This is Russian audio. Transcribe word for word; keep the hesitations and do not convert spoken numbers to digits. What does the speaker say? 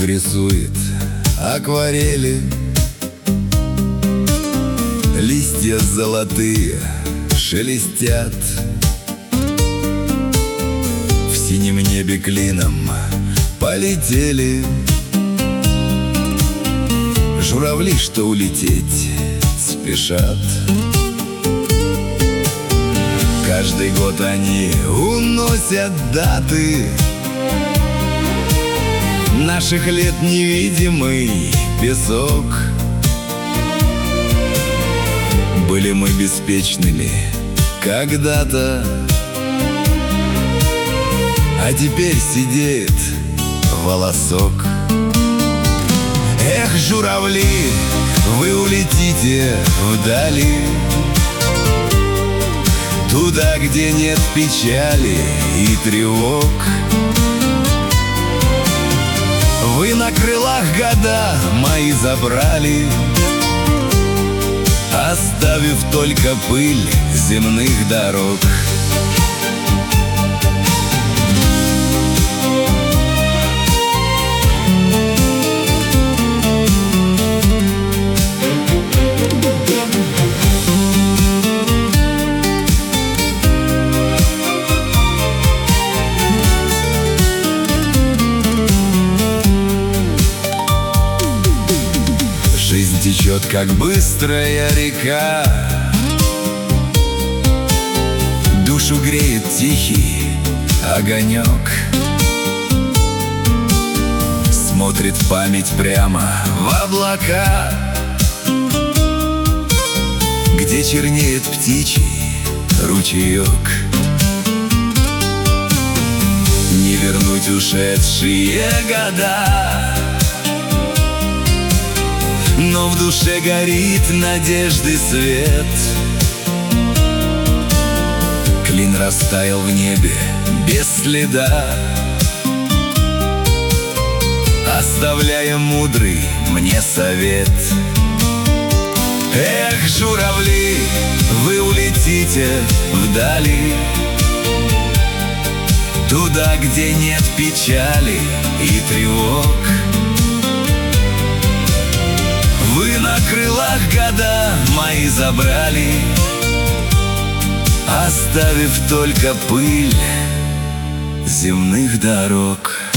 рисует акварели. Листья золотые шелестят, в синем небе клином полетели журавли, что улететь спешат. Каждый год они уносят даты наших лет, невидимый песок. Были мы беспечными когда-то, а теперь сидеет волосок. Эх, журавли, вы улетите вдали, туда, где нет печали и тревог. Вы на крылах года мои забрали, оставив только пыль земных дорог. Жизнь течет, как быстрая река, душу греет тихий огонек. Смотрит память прямо в облака, где чернеет птичий ручеек. Не вернуть ушедшие года, но в душе горит надежды свет. Клин растаял в небе без следа, оставляя мудрый мне совет. Эх, журавли, вы улетите вдали, туда, где нет печали и тревог. Вы на крылах года мои забрали, оставив только пыль земных дорог.